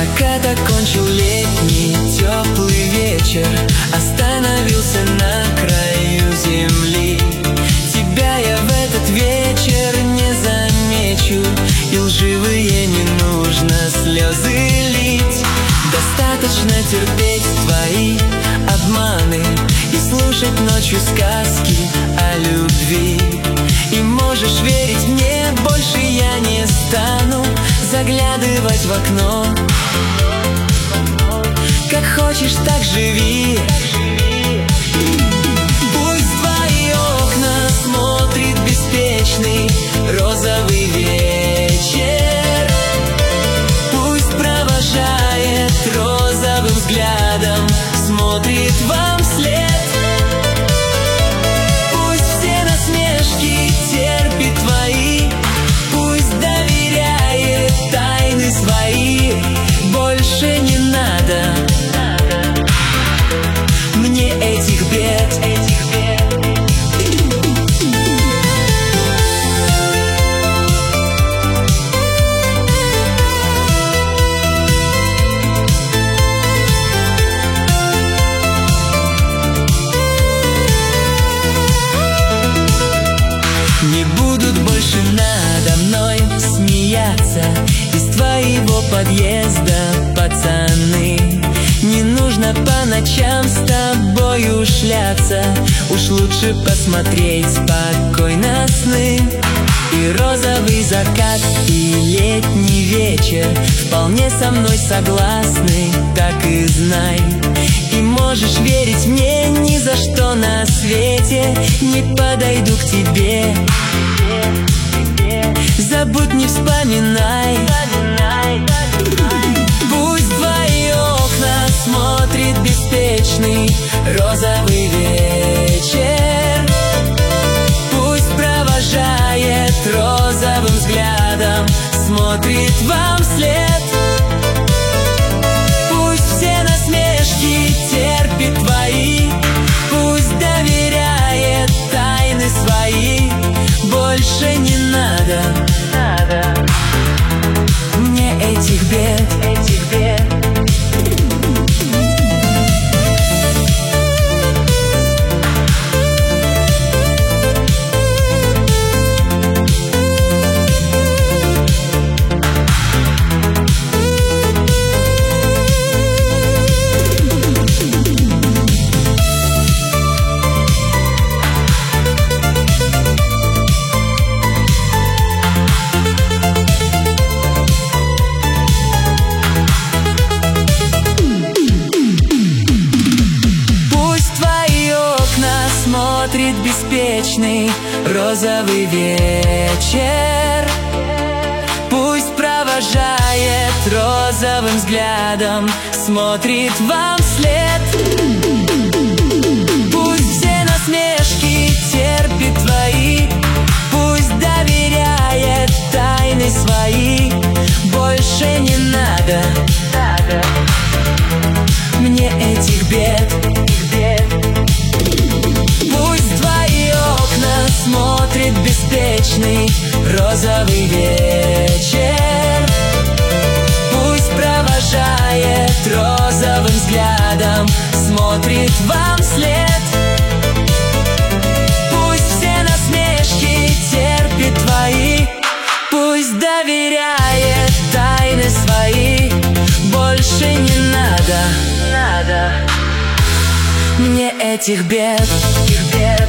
Закат окончил летний теплый вечер, остановился на краю земли. Тебя я в этот вечер не замечу, и лживые не нужно слезы лить. Достаточно терпеть твои обманы и слушать ночью сказки о любви. И можешь верить мне, больше я не стану заглядывать в окно. Как хочешь, так живи. Пусть в твои окна смотрит беспечный розовый вечер. Пусть провожает розовым взглядом, смотрит вам вслед. Пусть все насмешки терпит твои, пусть доверяет тайны свои. Больше не надо мне этих бед. Не будут больше надо мной смеяться из твоего подъезда, пацаны. Не нужно по ночам с тобою шляться, уж лучше посмотреть спокойно сны. И розовый закат, и летний вечер вполне со мной согласны, так и знай. И можешь верить мне, ни за что на свете не подойду к тебе. Забудь, не вспоминай. Пусть твои окна смотрит беспечный розовый вечер. Пусть провожает розовым взглядом, смотрит вам вслед. Пусть все насмешки терпит твои, пусть доверяет тайны свои. Больше не надо мне этих бед. Смотрит беспечный розовый вечер. Пусть провожает розовым взглядом, смотрит вам вслед. Пусть все насмешки терпит твои, пусть доверяет тайны свои. Больше не надо мне этих бед. Смотрит беспечный розовый вечер. Пусть провожает розовым взглядом, смотрит вам вслед. Пусть все насмешки терпит твои, пусть доверяет тайны свои. Больше не надо мне этих бед.